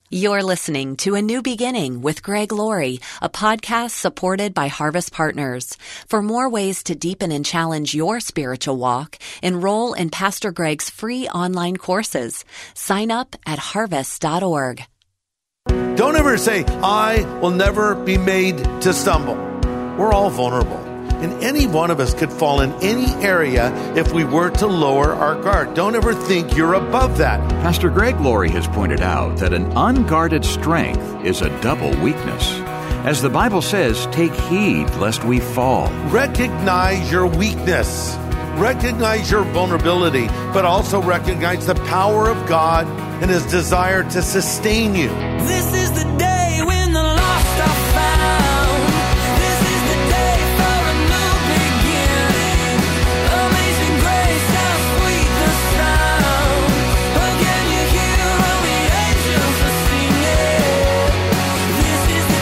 You're listening to A New Beginning with Greg Laurie, a podcast supported by Harvest Partners. For more ways to deepen and challenge your spiritual walk, enroll in Pastor Greg's free online courses. Sign up at harvest.org. Don't ever say, I will never be made to stumble. We're all vulnerable. And any one of us could fall in any area if we were to lower our guard. Don't ever think you're above that. Pastor Greg Laurie has pointed out that an unguarded strength is a double weakness. As the Bible says, take heed lest we fall. Recognize your weakness. Recognize your vulnerability, but also recognize the power of God and His desire to sustain you. This is the day when the lost are found. This is the day for a new beginning. Amazing grace, how sweet the sound. Again you hear all the angels are singing. This is the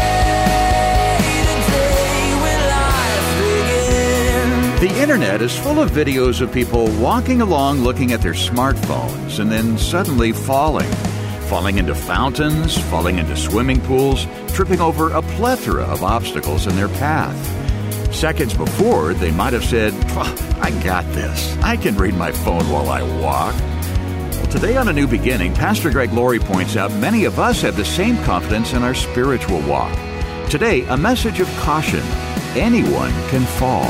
day when life begins. The internet is full of videos of people walking along looking at their smartphones and then suddenly falling into fountains, falling into swimming pools, tripping over a plethora of obstacles in their path. Seconds before, they might have said, I got this. I can read my phone while I walk. Well, today on A New Beginning, Pastor Greg Laurie points out many of us have the same confidence in our spiritual walk. Today, a message of caution. Anyone can fall.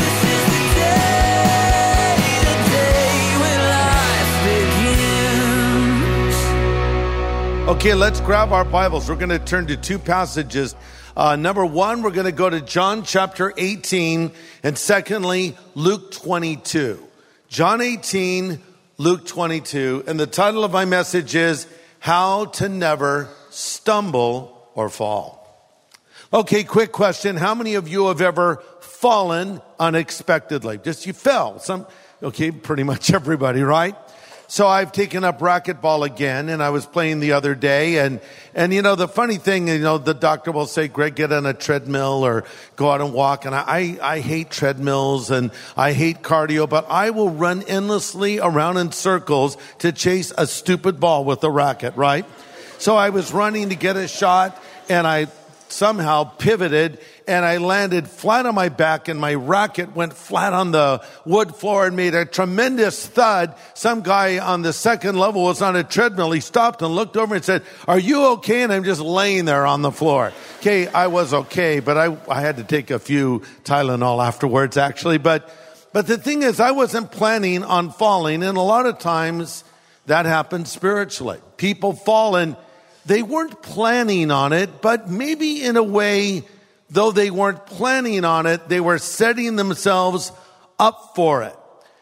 Okay, let's grab our Bibles. We're going to turn to two passages. Number one, we're going to go to John chapter 18, and secondly, Luke 22. John 18, Luke 22, and the title of my message is How to Never Stumble or Fall. Okay, quick question. How many of you have ever fallen unexpectedly? Just you fell. Pretty much everybody, right? So I've taken up racquetball again, and I was playing the other day, and the funny thing, the doctor will say, Greg, get on a treadmill or go out and walk, and I hate treadmills and I hate cardio, but I will run endlessly around in circles to chase a stupid ball with a racket, right? So I was running to get a shot, and I somehow pivoted and I landed flat on my back, and my racket went flat on the wood floor and made a tremendous thud. Some guy on the second level was on a treadmill. He stopped and looked over and said, are you okay? And I'm just laying there on the floor. Okay, I was okay, but I had to take a few Tylenol afterwards, actually. But the thing is, I wasn't planning on falling, and a lot of times that happens spiritually. People fall and they weren't planning on it, but maybe in a way, though they weren't planning on it, they were setting themselves up for it.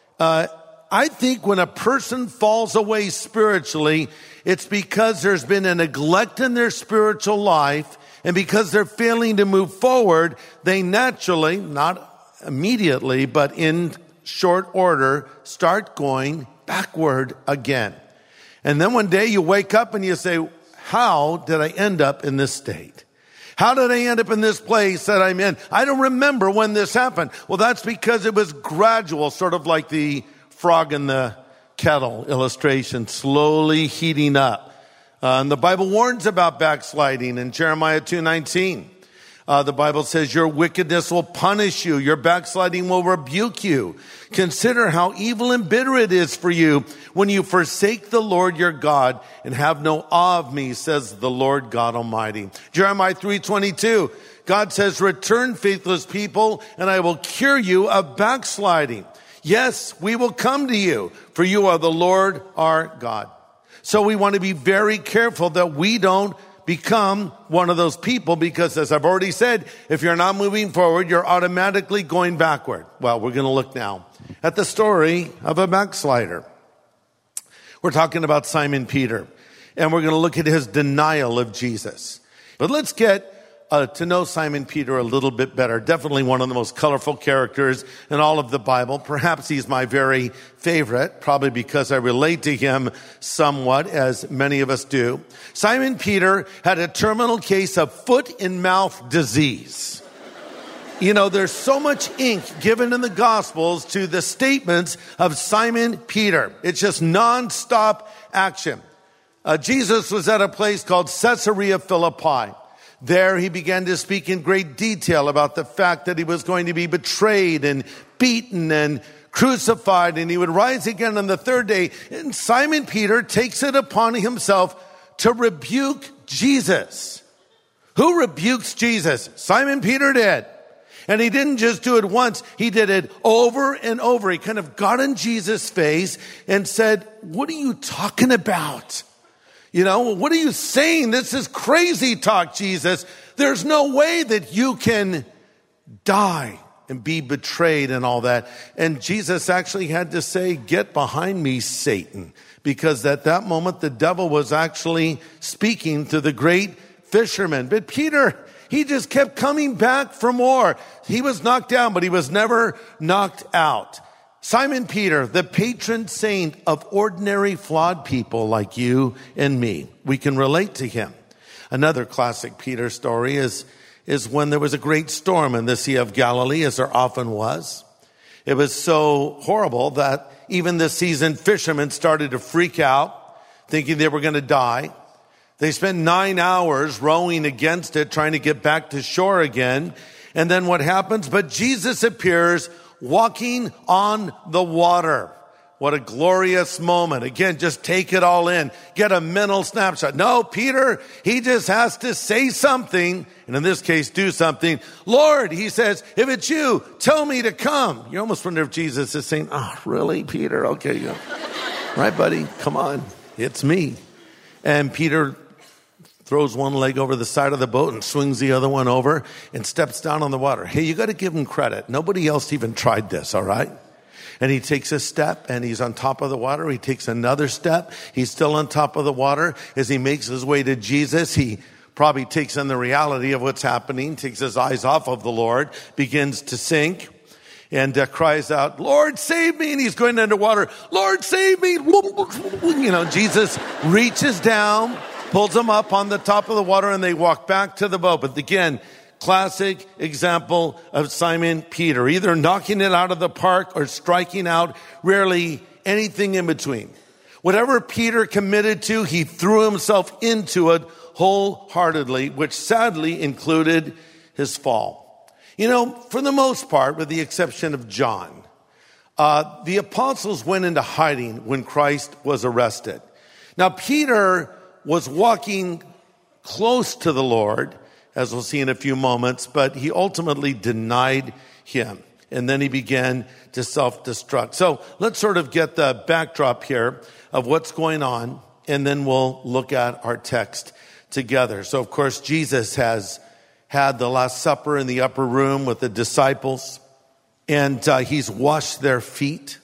I think when a person falls away spiritually, it's because there's been a neglect in their spiritual life, and because they're failing to move forward, they naturally, not immediately, but in short order, start going backward again. And then one day you wake up and you say, how did I end up in this state? How did I end up in this place that I'm in? I don't remember when this happened. Well, that's because it was gradual, sort of like the frog in the kettle illustration, slowly heating up. And the Bible warns about backsliding in Jeremiah 2:19. The Bible says, your wickedness will punish you. Your backsliding will rebuke you. Consider how evil and bitter it is for you when you forsake the Lord your God and have no awe of me, says the Lord God Almighty. Jeremiah 3:22. God says, return, faithless people, and I will cure you of backsliding. Yes, we will come to you, for you are the Lord our God. So we want to be very careful that we don't become one of those people, because as I've already said, if you're not moving forward, you're automatically going backward. Well, we're going to look now at the story of a backslider. We're talking about Simon Peter, and we're going to look at his denial of Jesus. But let's get to know Simon Peter a little bit better. Definitely one of the most colorful characters in all of the Bible. Perhaps he's my very favorite, probably because I relate to him somewhat, as many of us do. Simon Peter had a terminal case of foot and mouth disease. There's so much ink given in the Gospels to the statements of Simon Peter. It's just nonstop action. Jesus was at a place called Caesarea Philippi. There he began to speak in great detail about the fact that he was going to be betrayed and beaten and crucified, and he would rise again on the third day. And Simon Peter takes it upon himself to rebuke Jesus. Who rebukes Jesus? Simon Peter did. And he didn't just do it once, he did it over and over. He kind of got in Jesus' face and said, "What are you talking about? What are you saying? This is crazy talk, Jesus. There's no way that you can die and be betrayed and all that." And Jesus actually had to say, "Get behind me, Satan." Because at that moment, the devil was actually speaking to the great fisherman. But Peter, he just kept coming back for more. He was knocked down, but he was never knocked out. Simon Peter, the patron saint of ordinary flawed people like you and me. We can relate to him. Another classic Peter story is when there was a great storm in the Sea of Galilee, as there often was. It was so horrible that even the seasoned fishermen started to freak out, thinking they were going to die. They spent 9 hours rowing against it, trying to get back to shore again. And then what happens? But Jesus appears walking on the water. What a glorious moment. Again, just take it all in. Get a mental snapshot. No, Peter, he just has to say something, and in this case, do something. "Lord," he says, "if it's you, tell me to come." You almost wonder if Jesus is saying, "Oh, really, Peter? Okay, yeah. Right, buddy? Come on. It's me." And Peter throws one leg over the side of the boat and swings the other one over and steps down on the water. Hey, you got to give him credit. Nobody else even tried this, all right? And he takes a step and he's on top of the water. He takes another step. He's still on top of the water. As he makes his way to Jesus, he probably takes in the reality of what's happening, takes his eyes off of the Lord, begins to sink, and cries out, "Lord, save me." And he's going underwater. "Lord, save me." Jesus reaches down, pulls him up on the top of the water, and they walk back to the boat. But again, classic example of Simon Peter, either knocking it out of the park or striking out, rarely anything in between. Whatever Peter committed to, he threw himself into it wholeheartedly, which sadly included his fall. For the most part, with the exception of John, the apostles went into hiding when Christ was arrested. Now, Peter was walking close to the Lord, as we'll see in a few moments, but he ultimately denied him. And then he began to self-destruct. So let's sort of get the backdrop here of what's going on, and then we'll look at our text together. So, of course, Jesus has had the Last Supper in the upper room with the disciples, and he's washed their feet,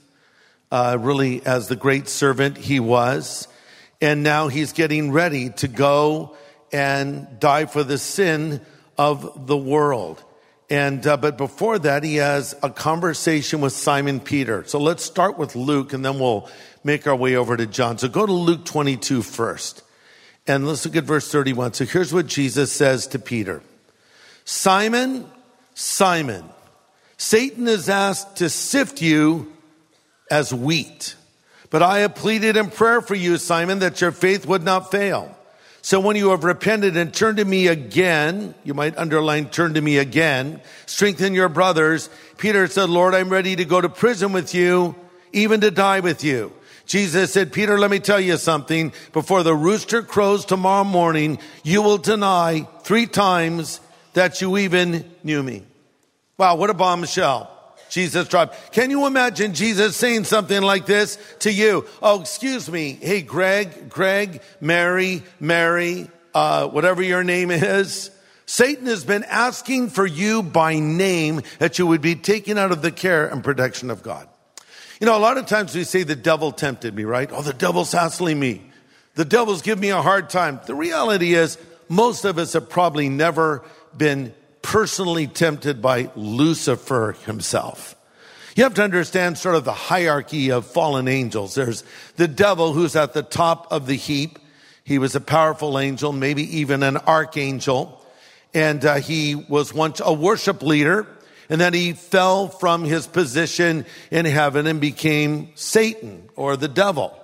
really as the great servant he was. And now he's getting ready to go and die for the sin of the world. And but before that, he has a conversation with Simon Peter. So let's start with Luke, and then we'll make our way over to John. So go to Luke 22 first. And let's look at verse 31. So here's what Jesus says to Peter. "Simon, Simon, Satan is asked to sift you as wheat. But I have pleaded in prayer for you, Simon, that your faith would not fail. So when you have repented and turned to me again," you might underline "turn to me again," "strengthen your brothers." Peter said, "Lord, I'm ready to go to prison with you, even to die with you." Jesus said, "Peter, let me tell you something. Before the rooster crows tomorrow morning, you will deny 3 times that you even knew me." Wow, what a bombshell Jesus dropped. Can you imagine Jesus saying something like this to you? "Oh, excuse me. Hey, Greg, Mary, whatever your name is. Satan has been asking for you by name that you would be taken out of the care and protection of God." A lot of times we say the devil tempted me, right? "Oh, the devil's hassling me. The devil's giving me a hard time." The reality is most of us have probably never been personally tempted by Lucifer himself. You have to understand sort of the hierarchy of fallen angels. There's the devil, who's at the top of the heap. He was a powerful angel, maybe even an archangel. And he was once a worship leader. And then he fell from his position in heaven and became Satan, or the devil.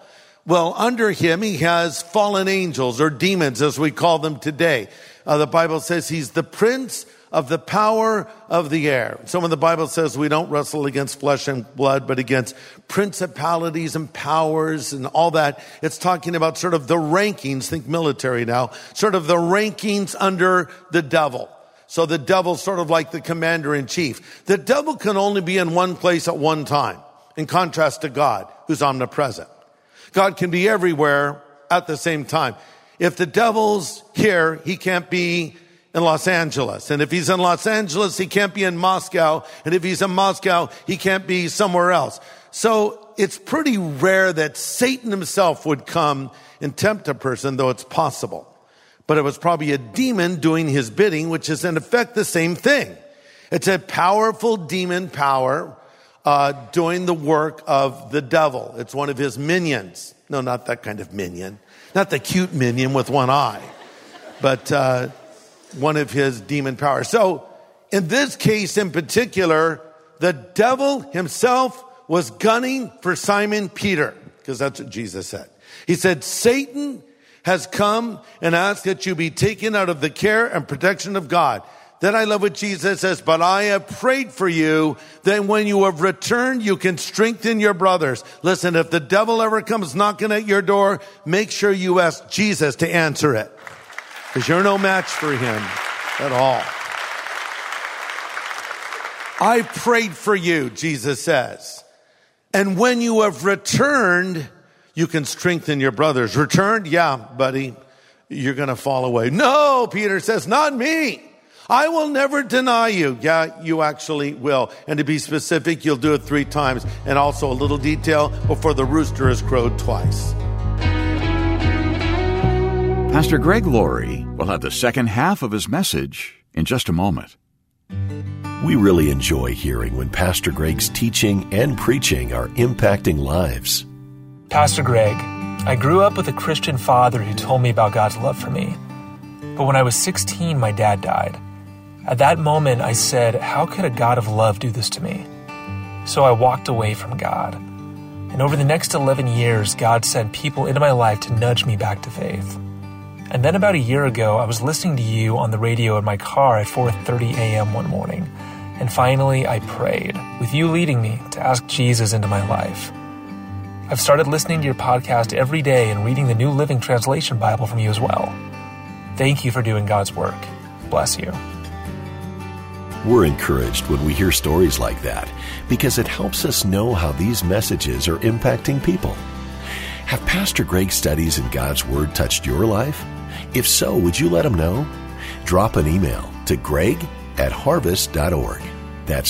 Well, under him, he has fallen angels or demons, as we call them today. The Bible says he's the prince of the power of the air. So when the Bible says we don't wrestle against flesh and blood, but against principalities and powers and all that, it's talking about sort of the rankings, think military now, sort of the rankings under the devil. So the devil's sort of like the commander-in-chief. The devil can only be in one place at one time, in contrast to God, who's omnipresent. God can be everywhere at the same time. If the devil's here, he can't be in Los Angeles. And if he's in Los Angeles, he can't be in Moscow. And if he's in Moscow, he can't be somewhere else. So it's pretty rare that Satan himself would come and tempt a person, though it's possible. But it was probably a demon doing his bidding, which is in effect the same thing. It's a powerful demon power doing the work of the devil. It's one of his minions. No, not that kind of minion. Not the cute minion with one eye. But one of his demon powers. So in this case in particular, the devil himself was gunning for Simon Peter, because that's what Jesus said. He said, Satan has come and asked that you be taken out of the care and protection of God. Then I love what Jesus says, but I have prayed for you that when you have returned, you can strengthen your brothers. Listen, if the devil ever comes knocking at your door, make sure you ask Jesus to answer it, because you're no match for him at all. I prayed for you, Jesus says. And when you have returned, you can strengthen your brothers. Returned? Yeah, buddy, you're going to fall away. No, Peter says, not me. I will never deny you. Yeah, you actually will. And to be specific, you'll do it 3 times. And also a little detail, before the rooster has crowed twice. Pastor Greg Laurie will have the second half of his message in just a moment. We really enjoy hearing when Pastor Greg's teaching and preaching are impacting lives. Pastor Greg, I grew up with a Christian father who told me about God's love for me. But when I was 16, my dad died. At that moment, I said, how could a God of love do this to me? So I walked away from God. And over the next 11 years, God sent people into my life to nudge me back to faith. And then about a year ago, I was listening to you on the radio in my car at 4:30 a.m. one morning. And finally, I prayed, with you leading me to ask Jesus into my life. I've started listening to your podcast every day and reading the New Living Translation Bible from you as well. Thank you for doing God's work. Bless you. We're encouraged when we hear stories like that because it helps us know how these messages are impacting people. Have Pastor Greg's studies in God's Word touched your life? If so, would you let him know? Drop an email to greg@harvest.org. That's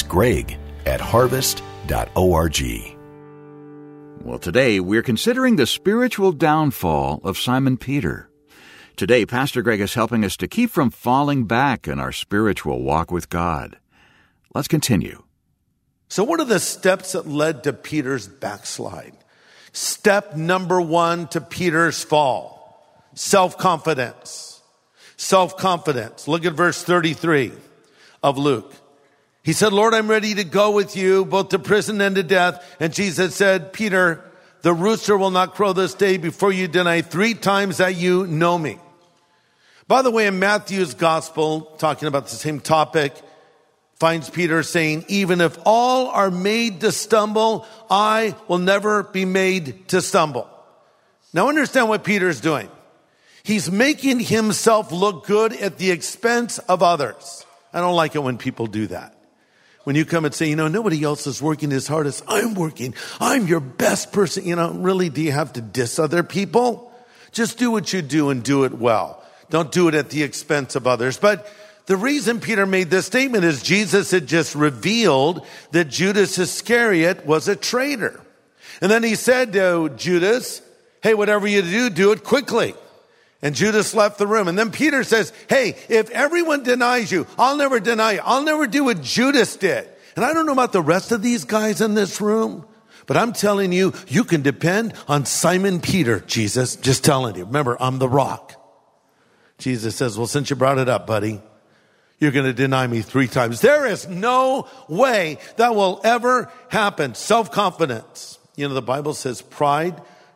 greg@harvest.org. Well, today we're considering the spiritual downfall of Simon Peter. Today, Pastor Greg is helping us to keep from falling back in our spiritual walk with God. Let's continue. So what are the steps that led to Peter's backslide? Step number 1 to Peter's fall: self-confidence. Self-confidence. Look at verse 33 of Luke. He said, Lord, I'm ready to go with you, both to prison and to death. And Jesus said, Peter, the rooster will not crow this day before you deny 3 times that you know me. By the way, in Matthew's gospel, talking about the same topic, finds Peter saying, even if all are made to stumble, I will never be made to stumble. Now understand what Peter's doing. He's making himself look good at the expense of others. I don't like it when people do that. When you come and say, nobody else is working as hard as I'm working. I'm your best person. Really, do you have to diss other people? Just do what you do and do it well. Don't do it at the expense of others. But the reason Peter made this statement is Jesus had just revealed that Judas Iscariot was a traitor. And then he said to Judas, hey, whatever you do, do it quickly. And Judas left the room. And then Peter says, hey, if everyone denies you, I'll never deny you. I'll never do what Judas did. And I don't know about the rest of these guys in this room, but I'm telling you, you can depend on Simon Peter, Jesus. Just telling you. Remember, I'm the rock. Jesus says, well, since you brought it up, buddy, you're going to deny me 3 times. There is no way that will ever happen. Self-confidence. The Bible says pride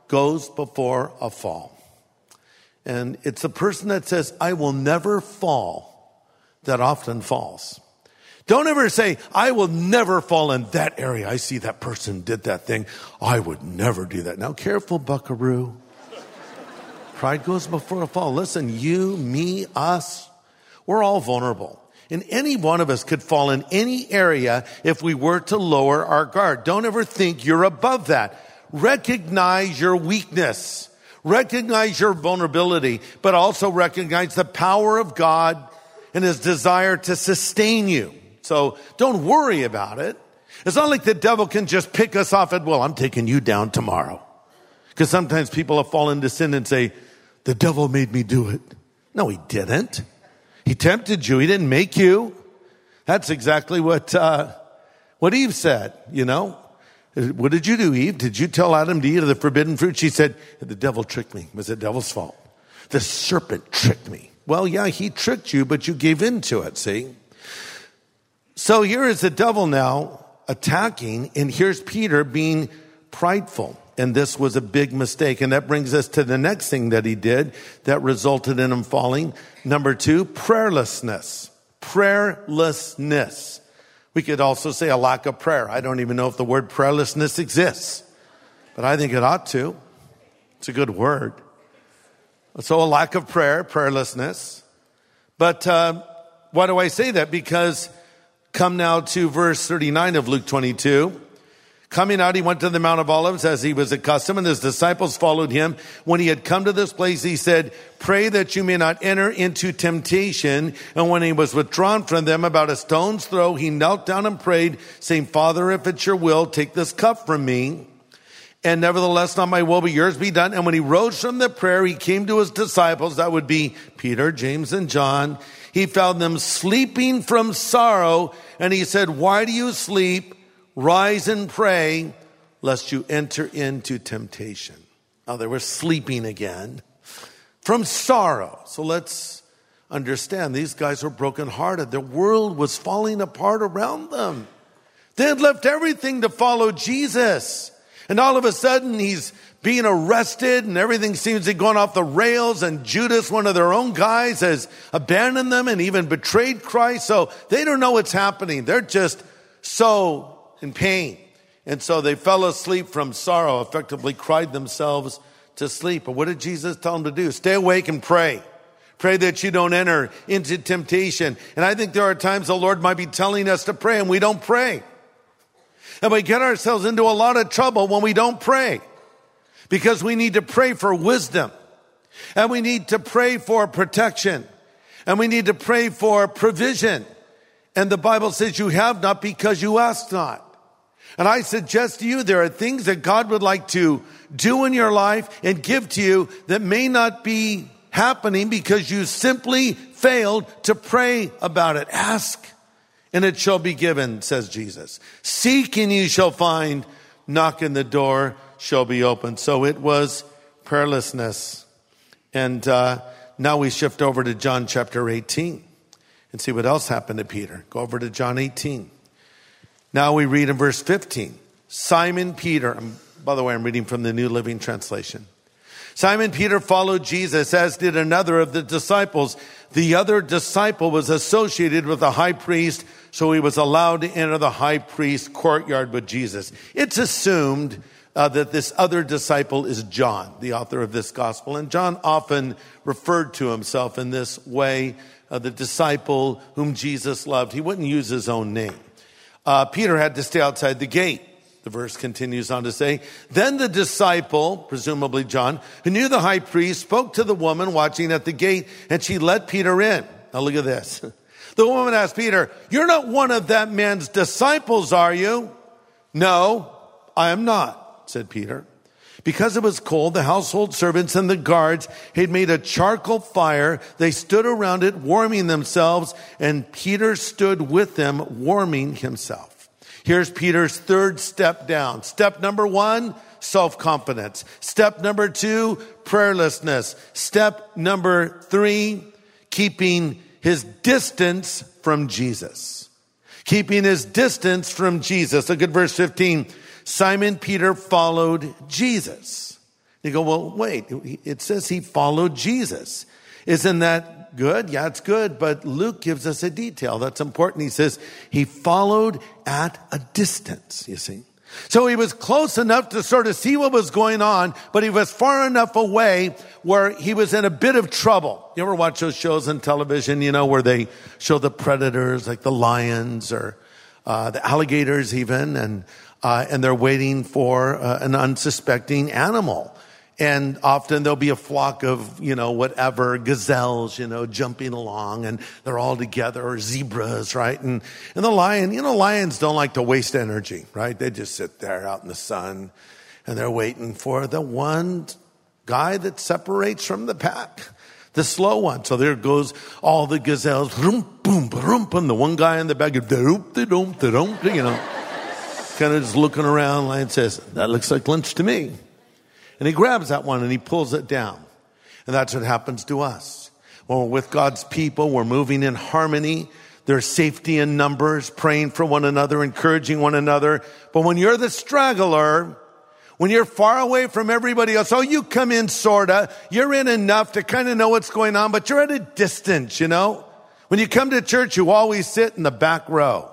goes before a fall. And it's the person that says, I will never fall, that often falls. Don't ever say, I will never fall in that area. I see that person did that thing. I would never do that. Now, careful, buckaroo. Pride goes before a fall. Listen, you, me, us, we're all vulnerable. And any one of us could fall in any area if we were to lower our guard. Don't ever think you're above that. Recognize your weakness. Recognize your vulnerability, but also recognize the power of God and his desire to sustain you. So don't worry about it. It's not like the devil can just pick us off at will. I'm taking you down tomorrow. Because sometimes people have fallen into sin and say, the devil made me do it. No, he didn't. He tempted you. He didn't make you. That's exactly what Eve said, you know. What did you do, Eve? Did you tell Adam to eat of the forbidden fruit? She said, the devil tricked me. It was the devil's fault. The serpent tricked me. Well, yeah, he tricked you, but you gave in to it, see? So here is the devil now attacking, and here's Peter being prideful. And this was a big mistake. And that brings us to the next thing that he did that resulted in him falling. Number 2, prayerlessness. Prayerlessness. We could also say a lack of prayer. I don't even know if the word prayerlessness exists, but I think it ought to. It's a good word. So a lack of prayer, prayerlessness. But why do I say that? Because come now to verse 39 of Luke 22. Coming out, he went to the Mount of Olives as he was accustomed, and his disciples followed him. When he had come to this place, he said, pray that you may not enter into temptation. And when he was withdrawn from them about a stone's throw, he knelt down and prayed, saying, Father, if it's your will, take this cup from me. And nevertheless, not my will, but yours be done. And when he rose from the prayer, he came to his disciples. That would be Peter, James, and John. He found them sleeping from sorrow. And he said, why do you sleep? Rise and pray, lest you enter into temptation. Now they were sleeping again from sorrow. So let's understand, these guys were brokenhearted. Their world was falling apart around them. They had left everything to follow Jesus. And all of a sudden, he's being arrested and everything seems to be going off the rails. And Judas, one of their own guys, has abandoned them and even betrayed Christ. So they don't know what's happening. They're just so in pain. And so they fell asleep from sorrow, effectively cried themselves to sleep. But what did Jesus tell them to do? Stay awake and pray. Pray that you don't enter into temptation. And I think there are times the Lord might be telling us to pray and we don't pray. And we get ourselves into a lot of trouble when we don't pray. Because we need to pray for wisdom. And we need to pray for protection. And we need to pray for provision. And the Bible says you have not because you ask not. And I suggest to you there are things that God would like to do in your life and give to you that may not be happening because you simply failed to pray about it. Ask and it shall be given, says Jesus. Seek and you shall find. Knock and the door shall be opened. So it was prayerlessness. And now we shift over to John chapter 18 and see what else happened to Peter. Go over to John 18. Now we read in verse 15. Simon Peter, by the way, I'm reading from the New Living Translation. Simon Peter followed Jesus, as did another of the disciples. The other disciple was associated with the high priest, so he was allowed to enter the high priest's courtyard with Jesus. It's assumed that this other disciple is John, the author of this gospel. And John often referred to himself in this way, the disciple whom Jesus loved. He wouldn't use his own name. Peter had to stay outside the gate. The verse continues on to say, then the disciple, presumably John, who knew the high priest, spoke to the woman watching at the gate, and she let Peter in. Now look at this. The woman asked Peter, you're not one of that man's disciples, are you? No, I am not, said Peter. Because it was cold, the household servants and the guards had made a charcoal fire. They stood around it, warming themselves, and Peter stood with them, warming himself. Here's Peter's third step down. Step number 1, self-confidence. Step number 2, prayerlessness. Step number 3, keeping his distance from Jesus. Keeping his distance from Jesus. Look at verse 15. Simon Peter followed Jesus. You go, well, wait, it says he followed Jesus. Isn't that good? Yeah, it's good. But Luke gives us a detail that's important. He says he followed at a distance, you see. So he was close enough to sort of see what was going on, but he was far enough away where he was in a bit of trouble. You ever watch those shows on television, where they show the predators, like the lions or the alligators even, and they're waiting for an unsuspecting animal. And often there'll be a flock of, whatever, gazelles, jumping along, and they're all together, or zebras, right? And the lion, lions don't like to waste energy, right? They just sit there out in the sun, and they're waiting for the one guy that separates from the pack, the slow one. So there goes all the gazelles, boom, boom, boom, the one guy in the back, kind of just looking around. Lion says, that looks like lunch to me. And he grabs that one and he pulls it down. And that's what happens to us. When we're with God's people, we're moving in harmony. There's safety in numbers, praying for one another, encouraging one another. But when you're the straggler, when you're far away from everybody else, you come in sorta, you're in enough to kind of know what's going on, but you're at a distance, When you come to church, you always sit in the back row.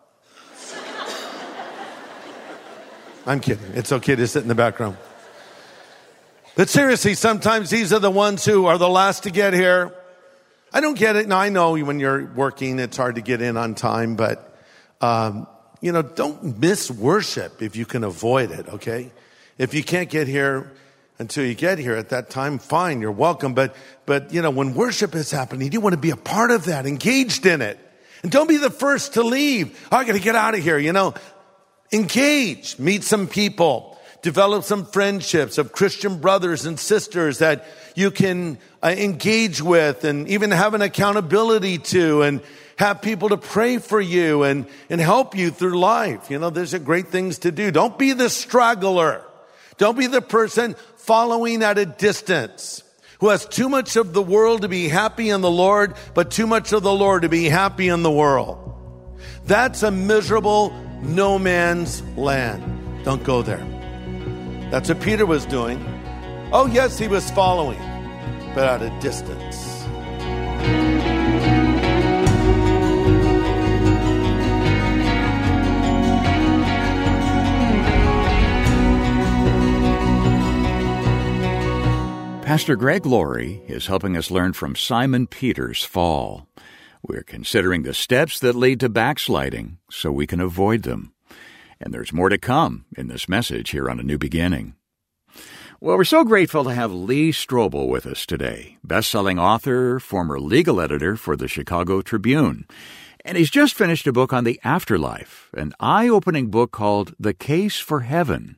I'm kidding. It's okay to sit in the back row. But seriously, sometimes these are the ones who are the last to get here. I don't get it. Now, I know when you're working, it's hard to get in on time, but, don't miss worship if you can avoid it, okay? If you can't get here until you get here at that time, fine, you're welcome. But when worship is happening, you want to be a part of that, engaged in it. And don't be the first to leave. I got to get out of here, Engage, meet some people. Develop some friendships of Christian brothers and sisters that you can engage with and even have an accountability to, and have people to pray for you and help you through life. There's great things to do. Don't be the straggler. Don't be the person following at a distance who has too much of the world to be happy in the Lord, but too much of the Lord to be happy in the world. That's a miserable no man's land. Don't go there. That's what Peter was doing. Oh, yes, he was following, but at a distance. Pastor Greg Laurie is helping us learn from Simon Peter's fall. We're considering the steps that lead to backsliding so we can avoid them. And there's more to come in this message here on A New Beginning. Well, we're so grateful to have Lee Strobel with us today, best-selling author, former legal editor for the Chicago Tribune. And he's just finished a book on the afterlife, an eye-opening book called The Case for Heaven.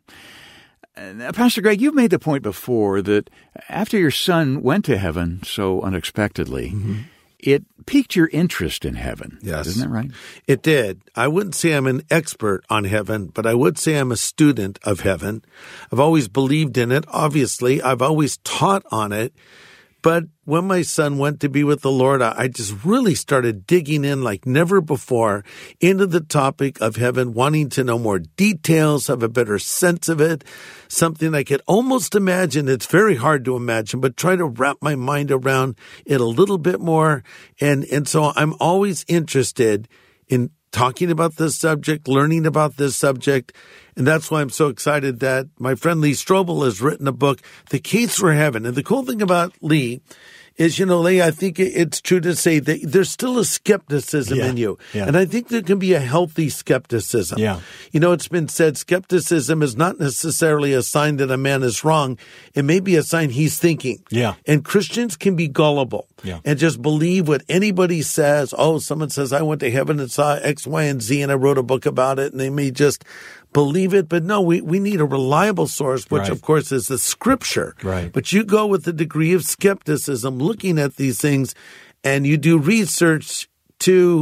Pastor Greg, you've made the point before that after your son went to heaven so unexpectedly, it piqued your interest in heaven. Yes. Isn't that right? It did. I wouldn't say I'm an expert on heaven, but I would say I'm a student of heaven. I've always believed in it. Obviously, I've always taught on it. But when my son went to be with the Lord, I just really started digging in like never before into the topic of heaven, wanting to know more details, have a better sense of it, something I could almost imagine. It's very hard to imagine, but try to wrap my mind around it a little bit more. And so I'm always interested in talking about this subject, learning about this subject. And that's why I'm so excited that my friend Lee Strobel has written a book, The Case for Heaven. And the cool thing about Lee is, Lee, I think it's true to say that there's still a skepticism in you. Yeah. And I think there can be a healthy skepticism. Yeah. It's been said skepticism is not necessarily a sign that a man is wrong. It may be a sign he's thinking. Yeah. And Christians can be gullible and just believe what anybody says. Oh, someone says, I went to heaven and saw X, Y, and Z, and I wrote a book about it. And they may just believe it. But no, we need a reliable source, which of course is the scripture. Right. But you go with a degree of skepticism looking at these things, and you do research to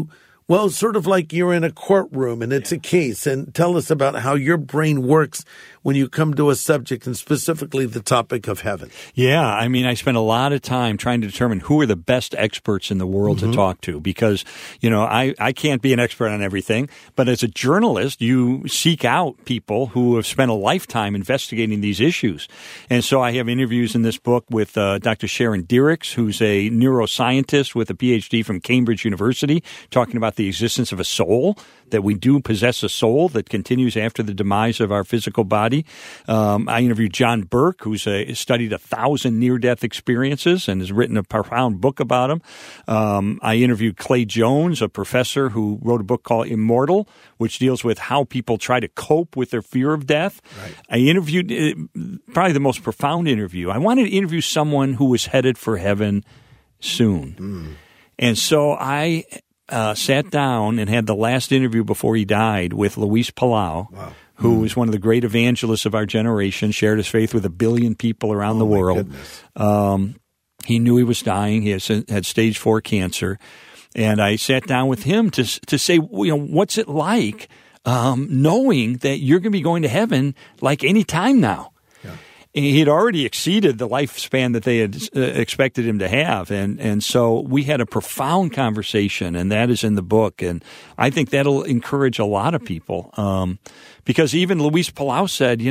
Well, sort of like you're in a courtroom and it's a case. And tell us about how your brain works when you come to a subject, and specifically the topic of heaven. Yeah, I mean, I spend a lot of time trying to determine who are the best experts in the world to talk to, because, I can't be an expert on everything, but as a journalist, you seek out people who have spent a lifetime investigating these issues. And so I have interviews in this book with Dr. Sharon Diricks, who's a neuroscientist with a PhD from Cambridge University, talking about the existence of a soul, that we do possess a soul that continues after the demise of our physical body. I interviewed John Burke, who's studied 1,000 near-death experiences and has written a profound book about them. I interviewed Clay Jones, a professor who wrote a book called Immortal, which deals with how people try to cope with their fear of death. Right. I interviewed probably the most profound interview. I wanted to interview someone who was headed for heaven soon. And so I sat down and had the last interview before he died with Luis Palau, who was one of the great evangelists of our generation, shared his faith with 1 billion people around the world. He knew he was dying. He had stage 4 cancer. And I sat down with him to say, what's it like knowing that you're going to be going to heaven like any time now? He had already exceeded the lifespan that they had expected him to have. And so we had a profound conversation, and that is in the book. And I think that'll encourage a lot of people. Because even Luis Palau said,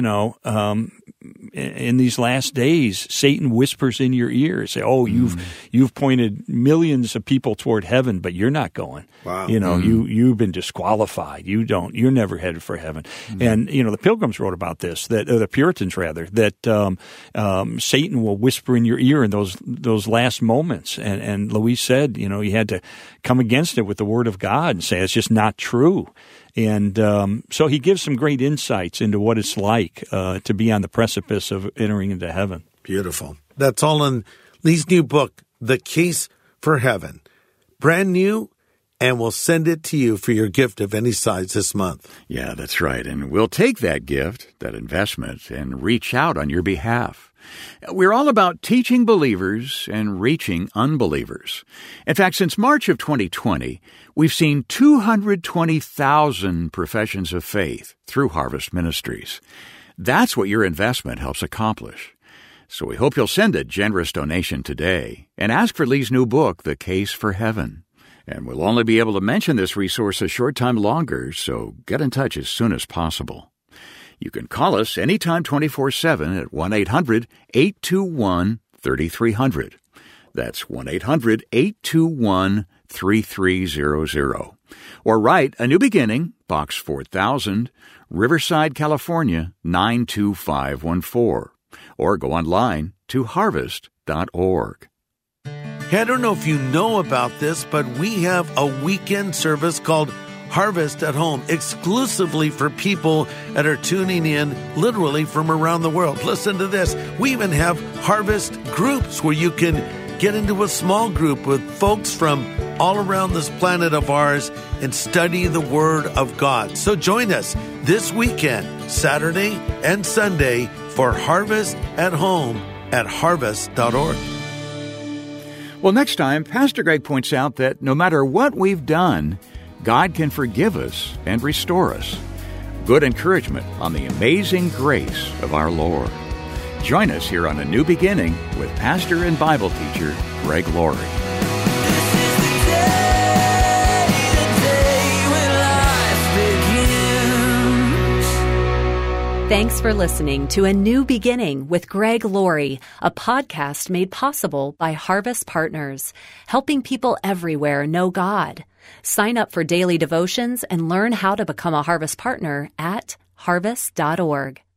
in these last days, Satan whispers in your ear, say, you've pointed millions of people toward heaven, but you're not going. Wow. You've been disqualified. You're never headed for heaven. And, the Pilgrims wrote about this, or the Puritans rather, that Satan will whisper in your ear in those last moments. And Luis said, you had to come against it with the word of God and say, it's just not true. And so he gives some great insights into what it's like to be on the precipice of entering into heaven. Beautiful. That's all in Lee's new book, The Case for Heaven. Brand new, and we'll send it to you for your gift of any size this month. Yeah, that's right. And we'll take that gift, that investment, and reach out on your behalf. We're all about teaching believers and reaching unbelievers. In fact, since March of 2020, we've seen 220,000 professions of faith through Harvest Ministries. That's what your investment helps accomplish. So we hope you'll send a generous donation today and ask for Lee's new book, The Case for Heaven. And we'll only be able to mention this resource a short time longer, so get in touch as soon as possible. You can call us anytime 24/7 at 1-800-821-3300. That's 1-800-821-3300. Or write A New Beginning, Box 4000, Riverside, California, 92514. Or go online to harvest.org. Hey, I don't know if you know about this, but we have a weekend service called Harvest at Home, exclusively for people that are tuning in literally from around the world. Listen to this. We even have Harvest groups where you can get into a small group with folks from all around this planet of ours and study the Word of God. So join us this weekend, Saturday and Sunday, for Harvest at Home at harvest.org. Well, next time, Pastor Greg points out that no matter what we've done, God can forgive us and restore us. Good encouragement on the amazing grace of our Lord. Join us here on A New Beginning with pastor and Bible teacher Greg Laurie. Thanks for listening to A New Beginning with Greg Laurie, a podcast made possible by Harvest Partners, helping people everywhere know God. Sign up for daily devotions and learn how to become a Harvest Partner at harvest.org.